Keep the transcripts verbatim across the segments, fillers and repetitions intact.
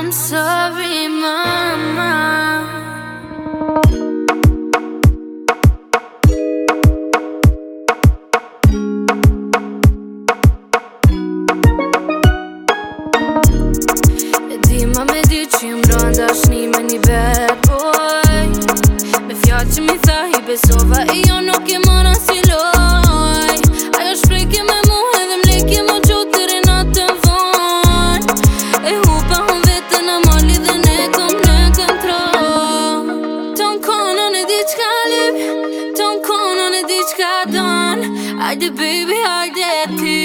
I'm sorry, mama. E di ma me dici më rënda shni me një bad boy. Me fjallë që mi tha i besova e jo nuk e mora si loj. Ajo shprejke me mu edhe mleke mu qutëri natën von. E hupa hun vete në mali dhe ne kom në kontrol. Ton konon e di qka lip, ton konon e di qka don. Hajde baby, hajde ti.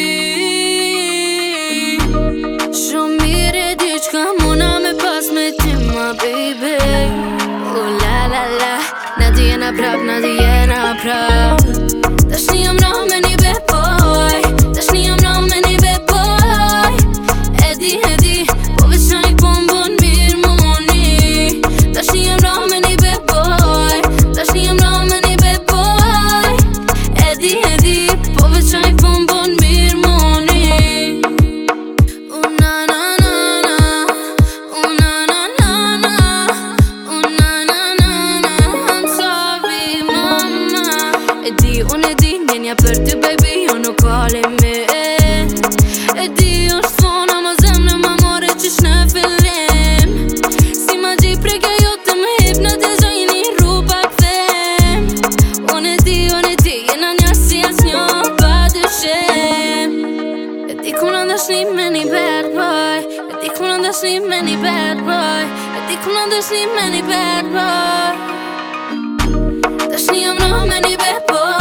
Shumë mire di qka muna me pas me ti ma baby. Oh la la la, na di jena prap, na di jena prap. Tashni jam ra me një bad boy, tashni jam ra me një bad boy. E di, e di, po veçani po m'bon mirë moni. Tashni jam ra me një bad boy, tashni jam ra me një bad boy. E di, e di, po veçani po m'bon mirë moni. Oh na na na na, oh na na na na, oh na na na na. I'm sorry mama. E di, unë e di, njenja për ty baby, jo nuk ka limit. E di, është fona ma zemnë ma more qysh në fillim. Si ma gjej prekja jo të më hipnotizoj një rrupa këthem. Unë e di, unë e di, jena nja si as njo pa dyshim. E di ku në ndashni me një bad boy, e di ku në ndashni me një bad boy, e di ku në ndashni me një bad boy. Tashni jam ra me një bad boy.